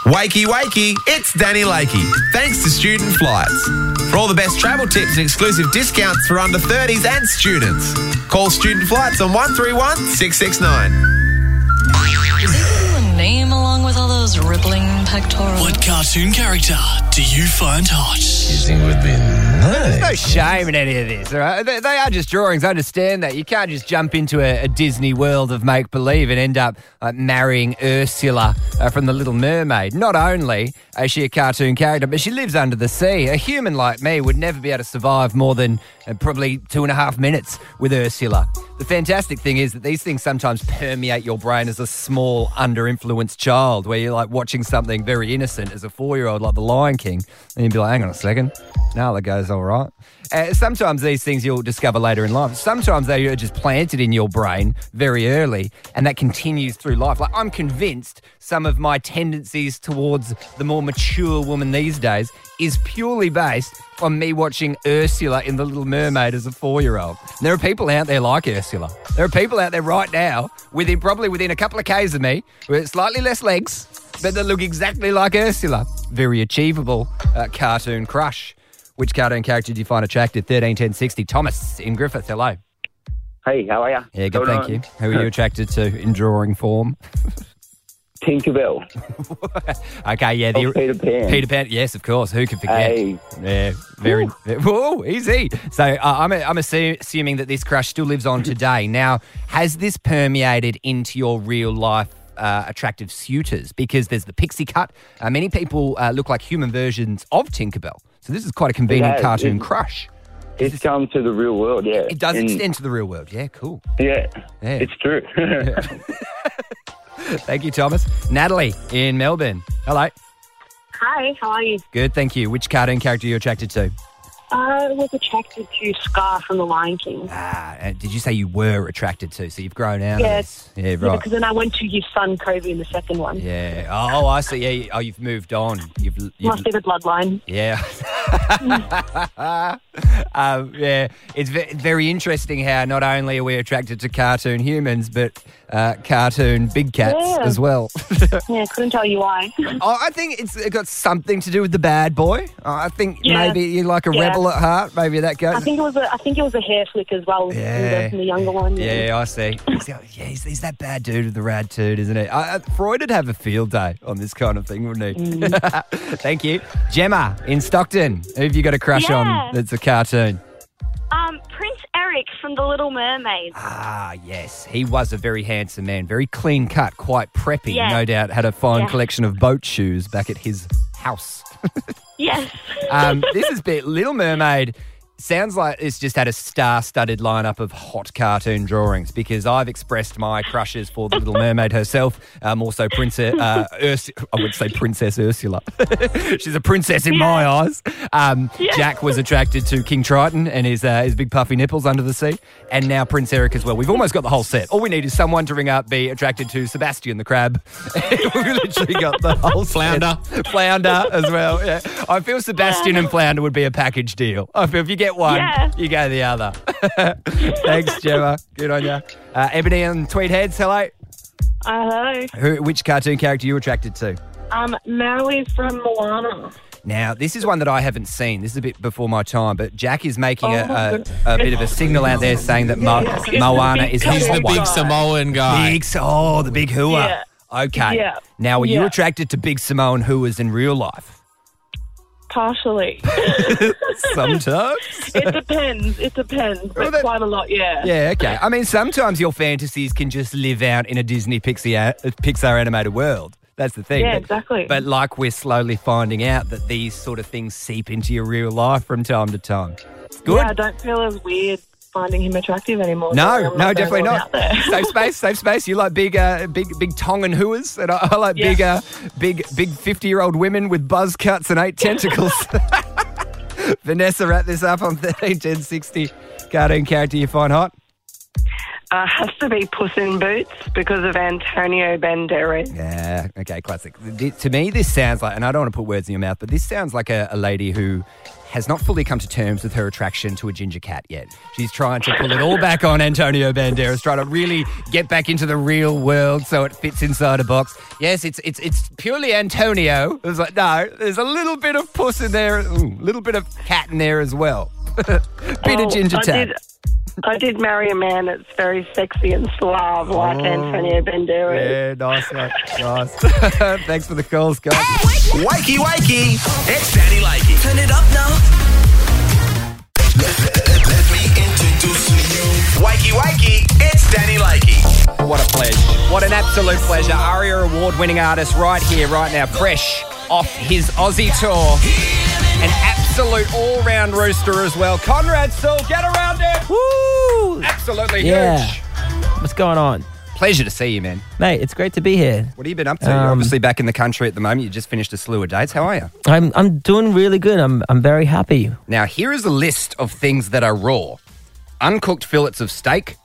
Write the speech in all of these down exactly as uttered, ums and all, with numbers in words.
Wakey, wakey, it's Danny Lakey. Thanks to Student Flights. For all the best travel tips and exclusive discounts for under thirties and students, call Student Flights on one three one, six six nine. Is it a name along with all those rippling pectorals? What cartoon character do you find hot? You think would be There's no nice? shame in any of this, all right? They, they are just drawings. I understand that. You can't just jump into a, a Disney world of make-believe and end up uh, marrying Ursula uh, from The Little Mermaid. Not only is she a cartoon character, but she lives under the sea. A human like me would never be able to survive more than uh, probably two and a half minutes with Ursula. The fantastic thing is that these things sometimes permeate your brain as a small, under-influenced child, where you're like watching something very innocent as a four-year-old, like The Lion King, and you'd be like, hang on a second, Nala goes all right. Uh, sometimes these things you'll discover later in life. Sometimes they are just planted in your brain very early, and that continues through life. Like, I'm convinced some of my tendencies towards the more mature woman these days is purely based on me watching Ursula in The Little Mermaid as a four-year-old. And there are people out there like Ursula. There are people out there right now, within probably within a couple of Ks of me, with slightly less legs, but that look exactly like Ursula. Very achievable uh, cartoon crush. Which cartoon character do you find attractive? thirteen ten sixty. Thomas in Griffith, hello. Hey, how are you? Yeah, good, thank you. Who are you attracted to in drawing form? Tinkerbell. Okay, yeah. The, Oh, Peter Pan. Peter Pan, yes, of course. Who can forget? Hey. Yeah, very. Whoa, easy. So uh, I'm, I'm assu- assuming that this crush still lives on today. Now, has this permeated into your real life uh, attractive suitors? Because there's the pixie cut. Uh, many people uh, look like human versions of Tinkerbell. So this is quite a convenient has. cartoon It- crush. It's come to the real world, yeah. It does And- extend to the real world. Yeah, cool. Yeah, Yeah. it's true. Thank you, Thomas. Natalie in Melbourne. Hello. Hi, how are you? Good, thank you. Which cartoon character are you attracted to? I was attracted to Scar from The Lion King. Ah, uh, did you say you were attracted to? So you've grown out Yes. of this. Yeah, Yeah, right. because then I went to his son, Kobe, in the second one. Yeah. Oh, I see. Yeah. you- Oh, you've moved on. You've. you've Must be the bloodline. Yeah. um, yeah. It's ve- very interesting how not only are we attracted to cartoon humans, but uh, cartoon big cats Yeah. as well. Yeah, couldn't tell you why. Oh, I think it's got something to do with the bad boy. Oh, I think Yeah. maybe you're like a Yeah. rebel at heart. Maybe that goes. I think it was a I think it was a hair flick as well in, Yeah. the, in the younger one. Yeah, I see. Yeah, he's, he's that bad dude with the rad toot, isn't he? I, I, Freud would have a field day on this kind of thing, wouldn't he? Mm. Thank you. Gemma in Stockton. Who have you got a crush Yeah. on that's a cartoon? Um, Prince Eric from The Little Mermaid. Ah, yes. He was a very handsome man, very clean cut, quite preppy. Yeah. No doubt had a fine Yeah. collection of boat shoes back at his house. Yes. Um, this is bit Little Mermaid. Sounds like it's just had a star-studded lineup of hot cartoon drawings, because I've expressed my crushes for the Little Mermaid herself. Um, also, Princess, uh, Urs- I would say Princess Ursula. She's a princess in my eyes. Um, Jack was attracted to King Triton and his uh, his big puffy nipples under the sea, and now Prince Eric as well. We've almost got the whole set. All we need is someone to ring up, be attracted to Sebastian the crab. We've literally got the whole Flounder. set. Flounder as well. Yeah, I feel Sebastian and Flounder would be a package deal. I feel if you get one, Yeah. you go the other. Thanks, Gemma. Good on you. Uh, Ebony and Tweed Heads, hello. Hello. Who, which cartoon character are you attracted to? Um, Maui from Moana. Now, this is one that I haven't seen. This is a bit before my time, but Jack is making Oh, a, my a, goodness. a bit of a signal out there saying that Mo- Yes, it's Moana the big is guy. his He's the one. big Samoan guy. Big, oh, the big hua. Yeah. Okay. Yeah. Now, are you Yeah. attracted to big Samoan huas in real life? Partially. Sometimes. It depends. It depends. But Well, that- quite a lot, yeah. Yeah, okay. I mean, sometimes your fantasies can just live out in a Disney Pixar, Pixar animated world. That's the thing. Yeah, But- exactly. But like we're slowly finding out that these sort of things seep into your real life from time to time. It's good. Yeah, I don't feel as weird finding him attractive anymore. No, I'm no, not going definitely all not. out there. Safe space, safe space. You like big, uh, big, big Tongan huas, and I, I like Yeah. big, uh, big, big fifty-year-old women with buzz cuts and eight tentacles. Vanessa, wrap this up on thirteen ten sixty. Cartoon character you find hot? Uh, has to be Puss in Boots because of Antonio Banderas. Yeah, okay, classic. D- To me, this sounds like, and I don't want to put words in your mouth, but this sounds like a, a lady who has not fully come to terms with her attraction to a ginger cat yet. She's trying to pull it all back on Antonio Banderas, trying to really get back into the real world so it fits inside a box. Yes, it's it's it's purely Antonio. It was like, no, there's a little bit of puss in there, a little bit of cat in there as well. bit Oh, of ginger I tat. did, I did marry a man that's very sexy and suave like Antonio Banderas. Yeah, nice, mate. Nice. Thanks for the calls, guys. Wakey, wakey. It's Danny Lakey. Turn it up now. Let me introduce you. Wakey, wakey. It's Danny Lakey. What a pleasure. What an absolute pleasure. ARIA award-winning artist right here, right now, fresh off his Aussie tour. An absolute all-round rooster as well. Conrad Sewell, get around it. Woo! Absolutely Yeah. huge. What's going on? Pleasure to see you, man. Mate, it's great to be here. What have you been up to? You're Um, obviously back in the country at the moment. You just finished a slew of dates. How are you? I'm I'm doing really good. I'm I'm very happy. Now, here is a list of things that are raw. Uncooked fillets of steak,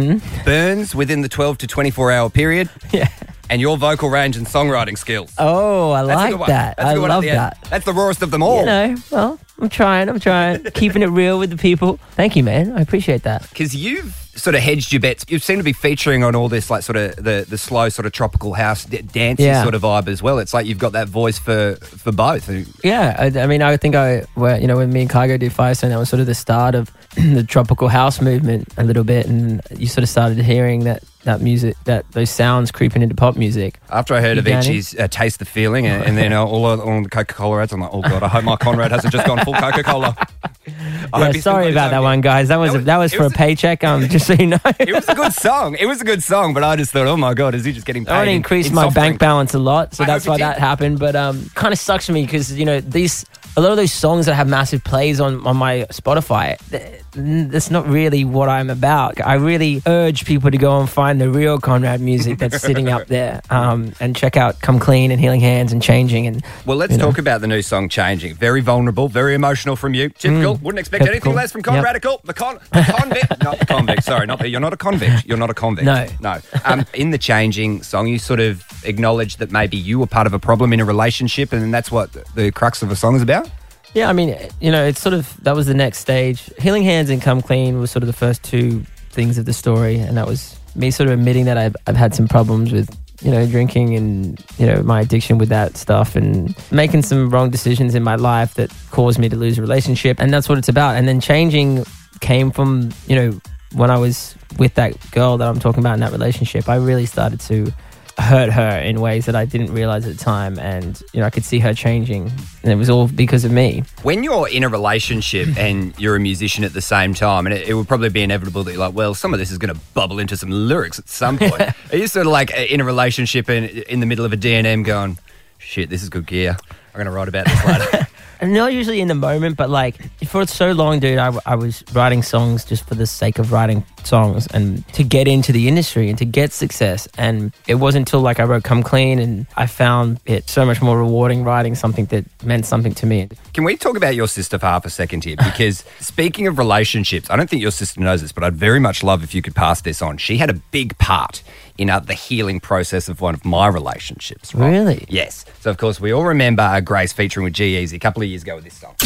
burns within the twelve to twenty-four hour period, Yeah. and your vocal range and songwriting skills. Oh, I That's a good like one. that. That's a I good one at love the end. that. That's the rawest of them all. You know, well, I'm trying. I'm trying. Keeping it real with the people. Thank you, man. I appreciate that. Because you've sort of hedged your bets. You seem to be featuring on all this, like, sort of the, the slow, sort of tropical house, d- dancey Yeah. sort of vibe as well. It's like you've got that voice for, for both. Yeah, I, I mean, I think I, well, you know, when me and Kygo did Firestone, that was sort of the start of the tropical house movement a little bit, and you sort of started hearing that that music, that those sounds creeping into pop music. After I heard of Danny? Itchy's uh, Taste the Feeling, and, and then uh, all, all, all the Coca-Cola ads, I'm like, oh, God, I hope my Conrad hasn't just gone full Coca-Cola. I Yeah, hope he's still sorry got his about own that beer. one, guys. That was That a, was- that was it for was a paycheck. Um, just so you know. It was a good song. It was a good song, but I just thought, oh, my God, is he just getting paid? I want to in- increase in my soft bank drink? balance a lot, so I that's hope why you that did. happened. But um, kind of sucks for me because you know these a lot of those songs that have massive plays on on my Spotify. th- That's not really what I'm about. I really urge people to go and find the real Conrad music that's sitting up there, um, and check out "Come Clean" and "Healing Hands" and "Changing." And Well, let's you know. talk about the new song, Changing. Very vulnerable, very emotional from you. Typical. Wouldn't expect anything Typical. less from Con Yep. Radical. The con, the convict. Not the convict. Sorry, not the, you're not a convict. You're not a convict. No. No. Um, in the Changing song, you sort of acknowledge that maybe you were part of a problem in a relationship, and that's what the crux of the song is about. Yeah, I mean, you know, it's sort of, that was the next stage. Healing Hands and Come Clean was sort of the first two things of the story. And that was me sort of admitting that I've, I've had some problems with, you know, drinking and, you know, my addiction with that stuff and making some wrong decisions in my life that caused me to lose a relationship. And that's what it's about. And then Changing came from, you know, when I was with that girl that I'm talking about in that relationship, I really started to hurt her in ways that I didn't realize at the time, and you know I could see her changing, and it was all because of me. When you're in a relationship and you're a musician at the same time, and it, it would probably be inevitable that you're like, well, some of this is going to bubble into some lyrics at some point. Are you sort of like in a relationship and in the middle of a D and M going, shit, this is good gear. I'm going to write about this later. And not usually in the moment, but like for so long, dude, I, I was writing songs just for the sake of writing songs and to get into the industry and to get success. And it wasn't until like I wrote Come Clean and I found it so much more rewarding writing something that meant something to me. Can we talk about your sister for half a second here? Because speaking of relationships, I don't think your sister knows this, but I'd very much love if you could pass this on. She had a big part in uh, the healing process of one of my relationships. Right? Really? Yes. So, of course, we all remember uh, Grace featuring with G-Eazy a couple of years ago with this song.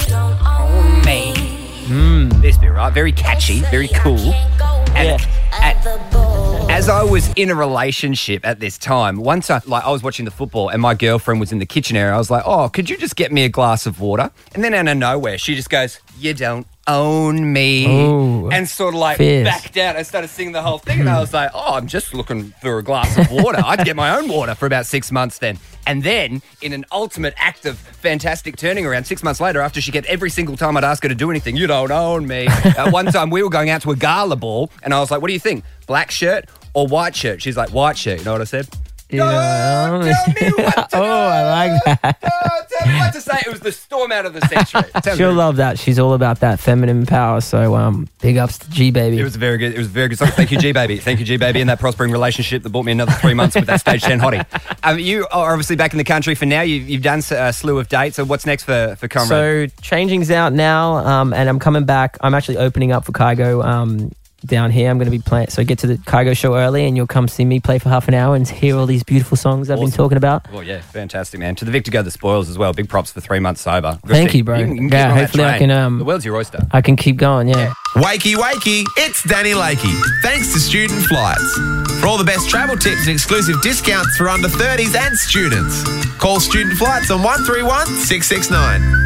Me. Mm, this bit, right? Very catchy, very cool. And at, as I was in a relationship at this time, once I, like, I was watching the football and my girlfriend was in the kitchen area, I was like, oh, could you just get me a glass of water? And then out of nowhere, she just goes, you don't own me. Ooh, and sort of like fierce. backed out. I started singing the whole thing and I was like, oh, I'm just looking for a glass of water. I'd get my own water for about six months then. And then, in an ultimate act of fantastic turning around, six months later, after she kept every single time I'd ask her to do anything, you don't own me. uh, one time we were going out to a gala ball and I was like, what do you think? Black shirt or white shirt? She's like, white shirt. You know what I said? You know? Oh, tell me what to Oh, I like that. Oh, tell me what to say. It was the storm out of the century. Tell She'll me. love that. She's all about that feminine power. So um, big ups to G Baby. It was a very good. It was a very good song. Thank you, G Baby. Thank you, G Baby, and that prospering relationship that bought me another three months with that stage ten hottie. Um, you are obviously back in the country for now. You've, you've done a slew of dates. So what's next for for Conrad? So Changing's out now, um, and I'm coming back. I'm actually opening up for Kygo um, down here. I'm going to be playing. So get to the Kygo show early, and you'll come see me play for half an hour and hear all these beautiful songs I've Awesome. been talking about. Well, yeah, fantastic, man. To the Victor go the spoils as well. Big props for three months sober. Good Thank thing. you, bro. You can, you can Yeah, keep on that hopefully I train. can, um, the world's your oyster. I can keep going. Yeah. Wakey, wakey, it's Danny Lakey. Thanks to Student Flights. For all the best travel tips and exclusive discounts for under thirties and students, call Student Flights on one three one, six six nine.